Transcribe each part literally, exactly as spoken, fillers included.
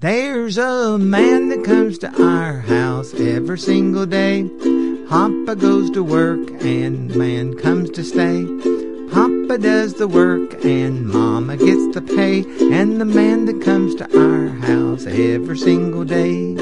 There's a man that comes to our house every single day. Papa goes to work and man comes to stay. Papa does the work and Mama gets the pay. And the man that comes to our house every single day.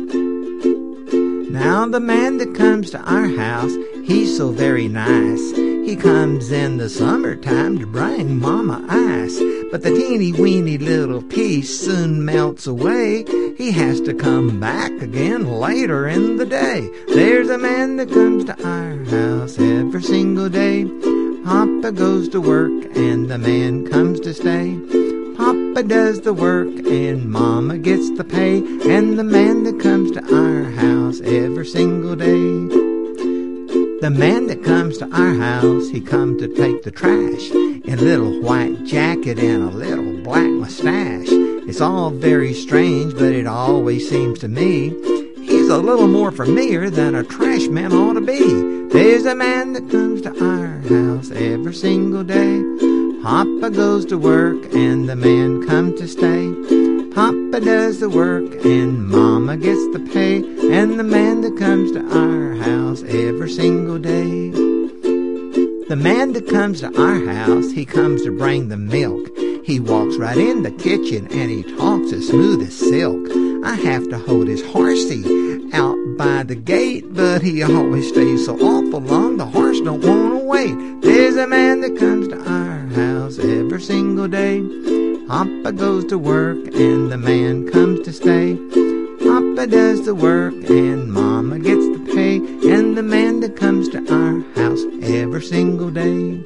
Now the man that comes to our house, he's so very nice. He comes in the summertime to bring Mama ice. But the teeny weeny little piece soon melts away. He has to come back again later in the day. There's a man that comes to our house every single day. Papa goes to work and the man comes to stay. Papa does the work and Mama gets the pay. And the man that comes to our house every single day. The man that comes to our house, he comes to take the trash in a little white jacket and a little black mustache. It's all very strange, but it always seems to me he's a little more familiar than a trash man ought to be. There's a man that comes to our house every single day. Papa goes to work and the man comes to stay. Papa does the work and Mama gets the pay. And the man that comes to our house every single day. The man that comes to our house, he comes to bring the milk. He walks right in the kitchen and he talks as smooth as silk. I have to hold his horsey out by the gate, but he always stays so awful long, the horse don't want to wait. There's a man that comes to our house every single day. Papa goes to work and the man comes to stay. Papa does the work and Mama gets the pay. And the man that comes to our house every single day.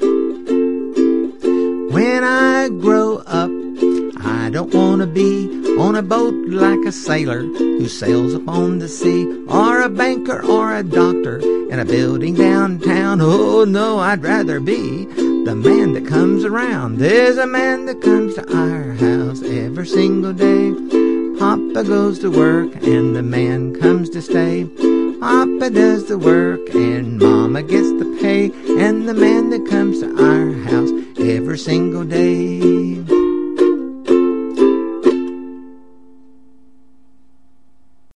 When I grow up, I don't want to be on a boat like a sailor who sails upon the sea, or a banker or a doctor in a building downtown. Oh no, I'd rather be the man that comes around. There's a man that comes to our house every single day. Papa goes to work and the man comes to stay. Papa does the work and Mama gets the pay. And the man that comes to our house every single day.